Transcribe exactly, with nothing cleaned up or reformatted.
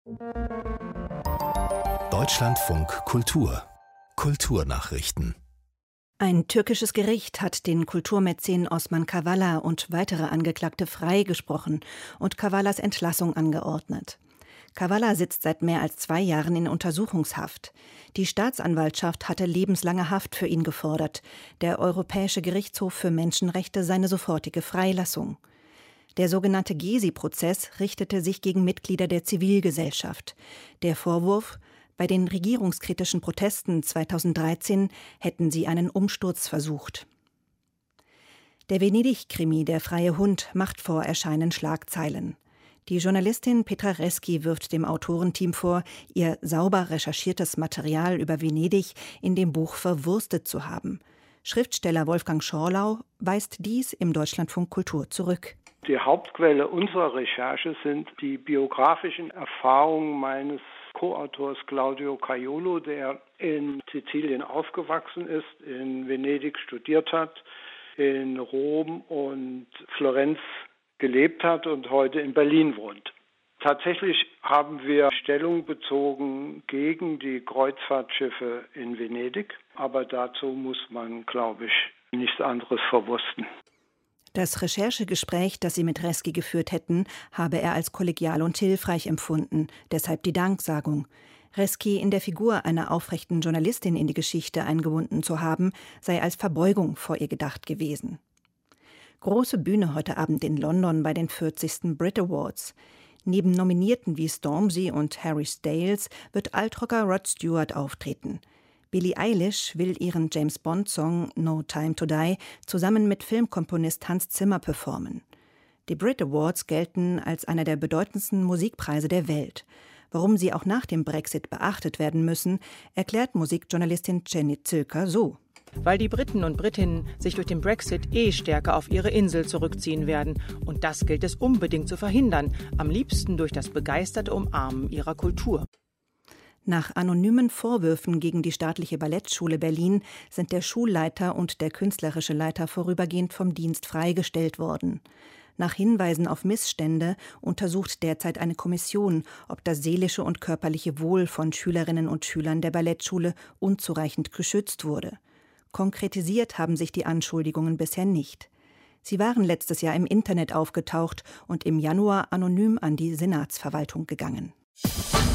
Deutschlandfunk Kultur Kulturnachrichten. Ein türkisches Gericht hat den Kulturmäzen Osman Kavala und weitere Angeklagte freigesprochen und Kavalas Entlassung angeordnet. Kavala sitzt seit mehr als zwei Jahren in Untersuchungshaft. Die Staatsanwaltschaft hatte lebenslange Haft für ihn gefordert, der Europäische Gerichtshof für Menschenrechte seine sofortige Freilassung. Der sogenannte Gezi-Prozess richtete sich gegen Mitglieder der Zivilgesellschaft. Der Vorwurf: Bei den regierungskritischen Protesten zweitausenddreizehn hätten sie einen Umsturz versucht. Der Venedig-Krimi Der freie Hund macht vor Erscheinen Schlagzeilen. Die Journalistin Petra Reski wirft dem Autorenteam vor, ihr sauber recherchiertes Material über Venedig in dem Buch verwurstet zu haben. Schriftsteller Wolfgang Schorlau weist dies im Deutschlandfunk Kultur zurück. Die Hauptquelle unserer Recherche sind die biografischen Erfahrungen meines Co-Autors Claudio Caiolo, der in Sizilien aufgewachsen ist, in Venedig studiert hat, in Rom und Florenz gelebt hat und heute in Berlin wohnt. Tatsächlich haben wir Stellung bezogen gegen die Kreuzfahrtschiffe in Venedig, aber dazu muss man, glaube ich, nichts anderes verwursten. Das Recherchegespräch, das sie mit Reski geführt hätten, habe er als kollegial und hilfreich empfunden, deshalb die Danksagung. Reski in der Figur einer aufrechten Journalistin in die Geschichte eingebunden zu haben, sei als Verbeugung vor ihr gedacht gewesen. Große Bühne heute Abend in London bei den vierzigsten Brit Awards. Neben Nominierten wie Stormzy und Harry Styles wird Altrocker Rod Stewart auftreten. Billie Eilish will ihren James-Bond-Song No Time to Die zusammen mit Filmkomponist Hans Zimmer performen. Die Brit Awards gelten als einer der bedeutendsten Musikpreise der Welt. Warum sie auch nach dem Brexit beachtet werden müssen, erklärt Musikjournalistin Jenny Zilker so. Weil die Briten und Britinnen sich durch den Brexit eh stärker auf ihre Insel zurückziehen werden. Und das gilt es unbedingt zu verhindern, am liebsten durch das begeisterte Umarmen ihrer Kultur. Nach anonymen Vorwürfen gegen die staatliche Ballettschule Berlin sind der Schulleiter und der künstlerische Leiter vorübergehend vom Dienst freigestellt worden. Nach Hinweisen auf Missstände untersucht derzeit eine Kommission, ob das seelische und körperliche Wohl von Schülerinnen und Schülern der Ballettschule unzureichend geschützt wurde. Konkretisiert haben sich die Anschuldigungen bisher nicht. Sie waren letztes Jahr im Internet aufgetaucht und im Januar anonym an die Senatsverwaltung gegangen.